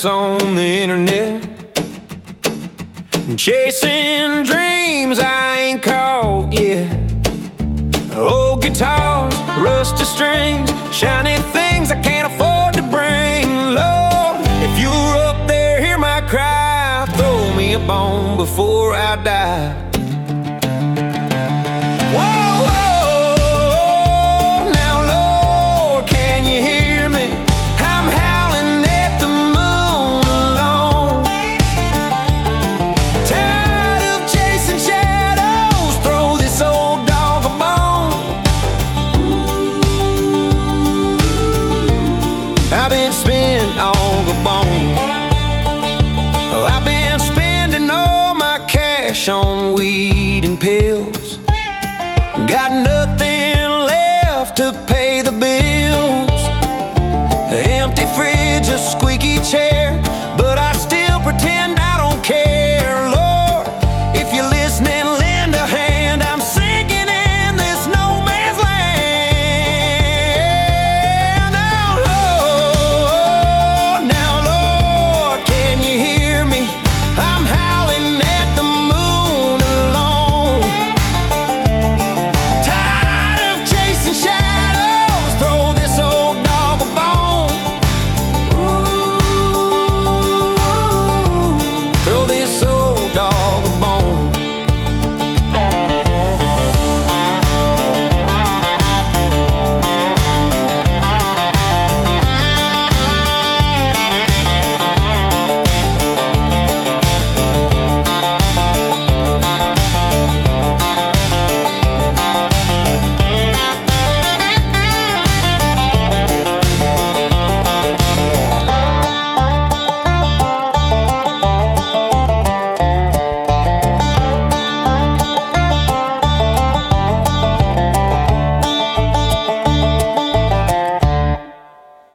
on the internet, chasing dreams I ain't caught yet. Old guitars, rusty strings, shiny things I can't afford to bring. Lord, if you're up there, hear my cry. Throw me a bone before I die. Whoa!